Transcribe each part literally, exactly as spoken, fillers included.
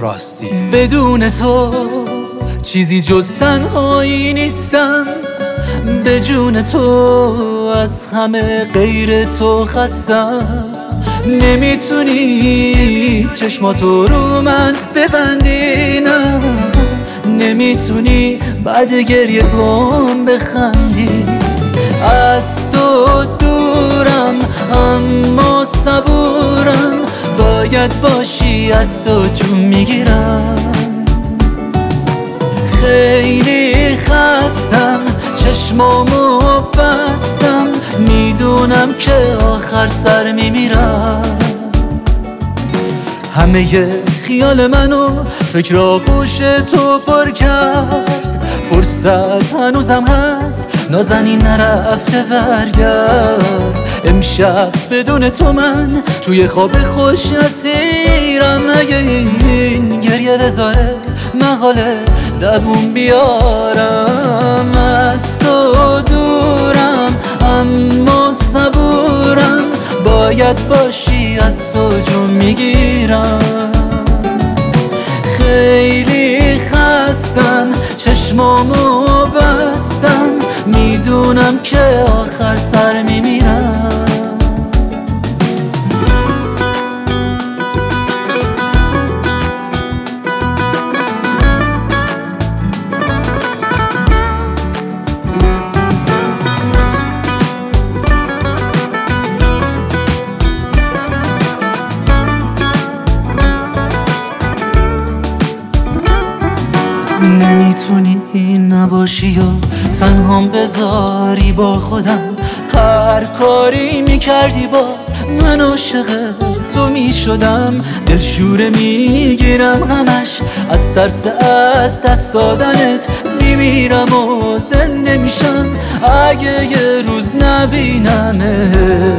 راستی. بدون تو چیزی جز تنهایی نیستم، به جون تو از همه غیر تو خستم. نمیتونی چشماتو رو من ببندی، نه نمیتونی بعد گریه هم بخندی. از تو دورم اما صبورم، باید باشی از تو جون میگیرم. خیلی خستم چشمامو بستم، میدونم که آخر سر میمیرم. همه خیال منو فکر آغوش تو پر کرد، فرصت هنوزم هست نازنین نرفته برگرد. امشب بدون تو من توی خواب خوش اسیرم، اگه این گریه بذاره مقاله دووم بیارم. از تو دورم اما صبورم، باید باشی از تو جون میگیرم. خیلی خستم چشمامو بستم، میدونم که آخر سر میمیرم. نمیتونی نباشی و تنهام بذاری با خودم، هر کاری میکردی باز من عاشق تو میشدم. دلشوره میگیرم همش از ترس از دست دادنت، میمیرم و زنده میشم اگه یه روز نبینمت.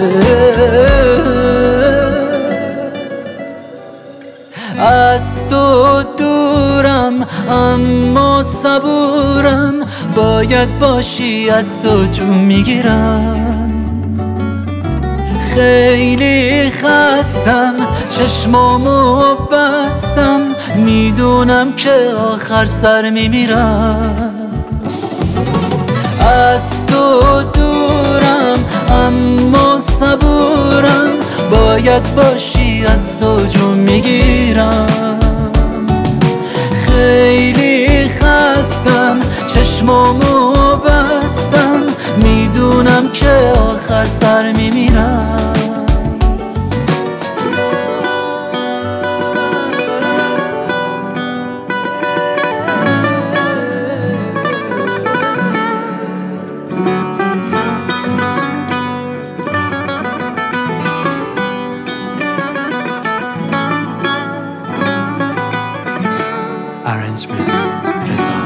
از تو دورم اما صبورم، باید باشی از تو جون میگیرم. خیلی خستم چشمامو بستم، میدونم که آخر سر میمیرم. از تو دورم اما صبورم، باید باشی از تو جون میگیرم. خیلی خستم چشمامو بستم، میدونم که آخر سر میمیرم. Arrangement رضا.